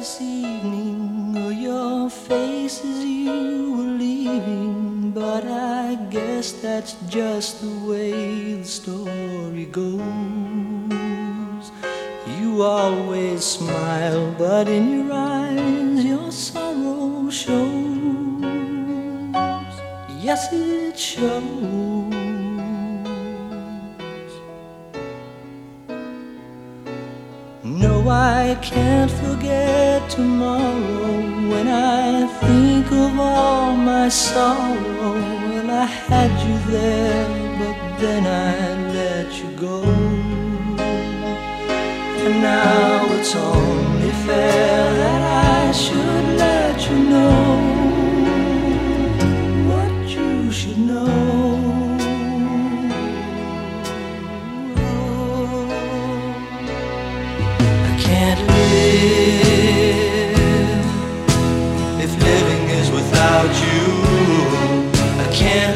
this evening, or your face as you were leaving, but I guess that's just the way the story goes. You always smile, but in your eyes your sorrow shows. Yes, it shows. No, I can't forget tomorrow. When I think of all my sorrow, well, I had you there, but then I let you go. And now it's only fair that I should let you know what you should know. Can't live if living is without you. I can't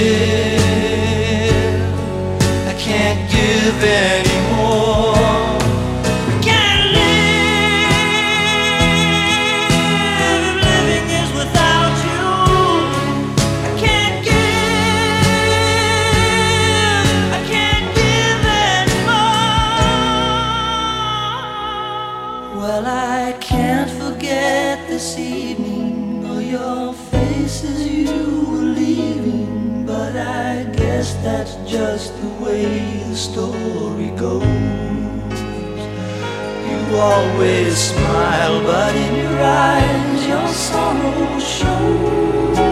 live, I can't give anymore. I can't live if living is without you. I can't give, I can't give anymore. Well, I can't forget this evening, or your face as you were leaving, but I guess that's just the way the story goes. You always smile, but in your eyes your sorrow shows.